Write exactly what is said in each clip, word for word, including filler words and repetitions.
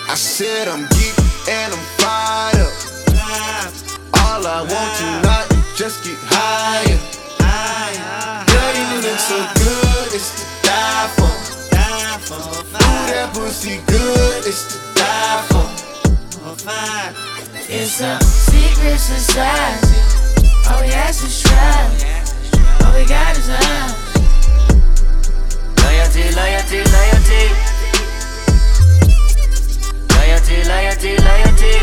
I said I'm geek and I'm fired up. All I want tonight is just get higher. Girl, you look so good, it's to die for. Ooh, that pussy good, it's to die for. It's a secret society. All we ask is try. All we got is love. Loyalty, loyalty, loyalty. Loyalty, loyalty, loyalty.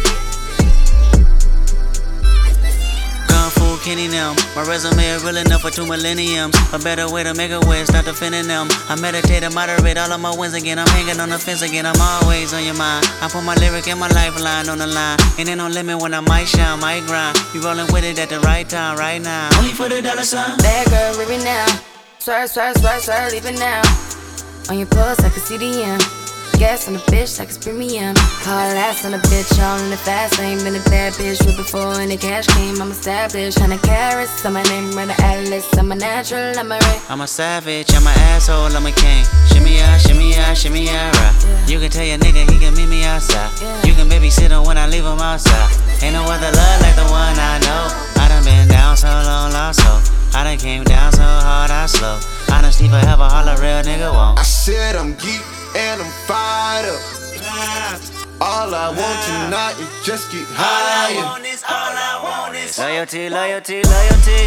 Kung Fu Kenny them. My resume is real enough for two millenniums. A better way to make a way, stop defending them. I meditate and moderate all of my wins again. I'm hanging on the fence again, I'm always on your mind. I put my lyric and my lifeline on the line. And ain't no limit when I might shine, might grind. You rolling with it at the right time, right now. Only for the dollar sign. Bad girl, leave it now. Swear, swear, swear, swear, leave it now. On your pulse, I can see the end. Gas on the bitch like it's premium. Hard ass on a bitch, all in the fast lane. Been a bad bitch with before any cash came. I'm established, hundred carats. I'm my name, run the atlas. I'm a natural, I'm a ray. I'm a savage, I'm an asshole, I'm a king. Shimmy ya, shimmy ya, shimmy ya, right. Yeah. You can tell your nigga he can meet me outside. Yeah. You can babysit him when I leave him outside. Ain't no other love like the one I know. I done been down so long, lost so. I done came down so hard, I slow. Honesty forever, all a real nigga won't. I said I'm geek and I'm fired up. All I want tonight is just get higher. All I want is, all I want is loyalty, loyalty, loyalty.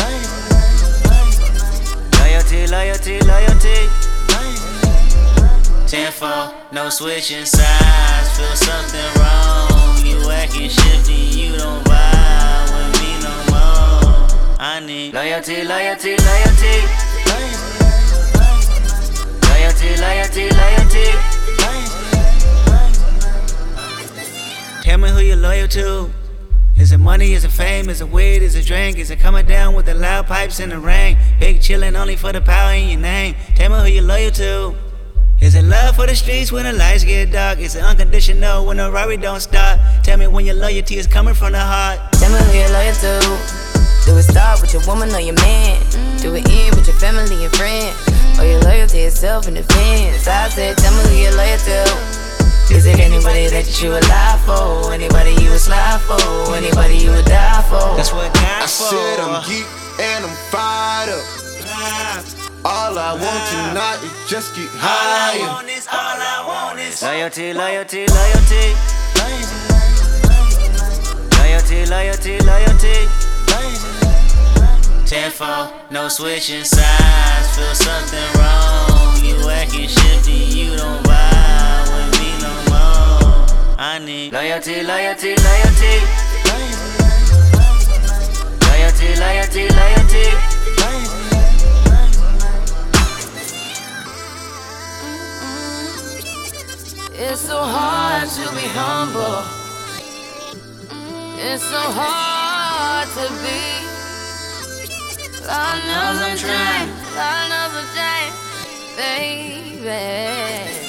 Loyalty, loyalty, loyalty. ten four, no switching sides. Feel something wrong. You acting shifty, you don't vibe with me no more. I need loyalty, loyalty, loyalty. Loyalty, loyalty, loyalty. Tell me who you're loyal to. Is it money, is it fame, is it weed, is it drink? Is it coming down with the loud pipes in the rain? Big chillin' only for the power in your name. Tell me who you're loyal to. Is it love for the streets when the lights get dark? Is it unconditional when the Rari don't start? Tell me when your loyalty is coming from the heart. Tell me who you're loyal to. Do it start with your woman or your man? Do it end with your family and friends? Or your loyal to yourself in defense? I said, tell me who you're loyal to. Is it anybody that you would lie for? Anybody you would slide for? Anybody you would die for? That's what God I for. said I'm geek and I'm fired up. All I want tonight is just get higher. All I want is, all I want is loyalty, loyalty, loyalty. Loyalty, loyalty, loyalty. ten four, no switching sides. Feel something wrong. You acting shifty, you don't vibe with me no more. I need loyalty, loyalty, loyalty. Loyalty, loyalty, loyalty. It's so hard to be humble. It's so hard to be. Lord knows I'm trying. Lord knows I'm trying, baby.